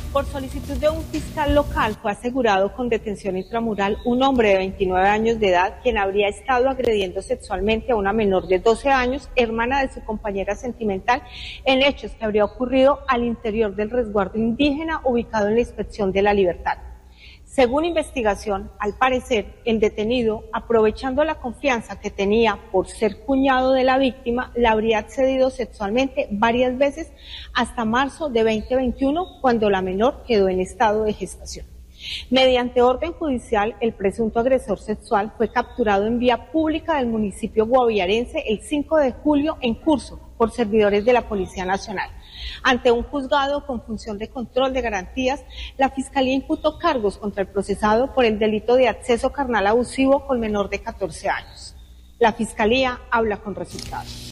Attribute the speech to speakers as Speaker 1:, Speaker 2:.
Speaker 1: Por solicitud de un fiscal local fue asegurado con detención intramural un hombre de 29 años de edad quien habría estado agrediendo sexualmente a una menor de 12 años, hermana de su compañera sentimental, en hechos que habría ocurrido al interior del resguardo indígena ubicado en la Inspección de la Libertad. Según investigación, al parecer, el detenido, aprovechando la confianza que tenía por ser cuñado de la víctima, la habría accedido sexualmente varias veces hasta marzo de 2021, cuando la menor quedó en estado de gestación. Mediante orden judicial, el presunto agresor sexual fue capturado en vía pública del municipio guaviarense el 5 de julio en curso por servidores de la Policía Nacional. Ante un juzgado con función de control de garantías, la Fiscalía imputó cargos contra el procesado por el delito de acceso carnal abusivo con menor de 14 años. La Fiscalía habla con resultados.